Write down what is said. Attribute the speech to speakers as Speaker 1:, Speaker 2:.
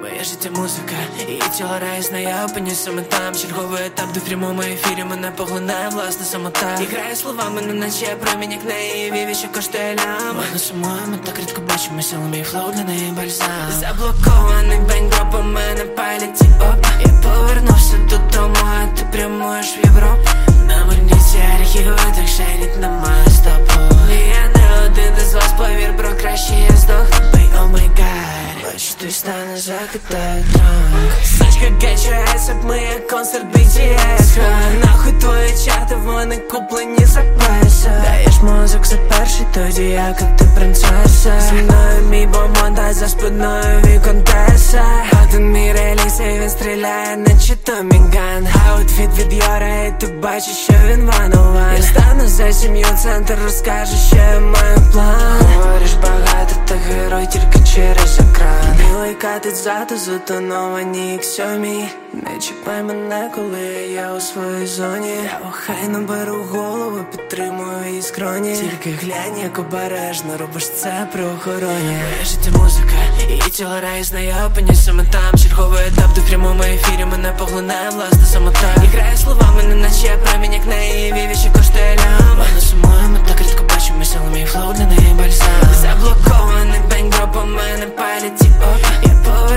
Speaker 1: Моє життя музика, і тіло райзна, я опинюсь саме там. Черговий етап, де в прямому ефірі мене поглинає власна самота. І грає словами, неначе я промінь, як наїві, що коштує лям. Ми не сумуємо, так рідко бачимося, але мій флоу для неї бальзам. Заблокований беньдроп, у мене палять ті оп. Я повернувся додому, а ти прямуєш в Європу. На морниці архіви, так шарить, немає стопу. Я не один із вас, повір, бро, краще я здохну. О май гад, бачу, ти стане закидає дранк. Сачка гечується, ми як концерт BTS. Нахуй твої чати, вони куплені за песа. Даєш мозок за перший, тоді як ти принцеса. Зі мною мій бомонтаж, за спиною віконтеса. Один мій реліз, і він стріляє, наче Томі Ган. Аутфіт від Йора, і ти бачиш, що він one-on-one. Я стану за сім'ю, центр розкаже, що я маю план. Говориш багато, та герой тільки через екран. Білий катить ззаду, затоновані як сьомі. Не чіпай мене, коли я у своїй зоні. Я охайно беру голову, підтримую її скроні. Тільки глянь, як обережно робиш це при охороні. Моє життя музика, і тіло райзна, я опинюсь саме там. Черговий етап, де в прямому ефірі мене поглинає власна самота. І грає словами, неначе я промінь, як наїві, що коштує лям. Ми не сумуємо, так рідко бачимося, але мій флоу для неї бальзам. Заблокований беньдроп, у мене палять ті оп.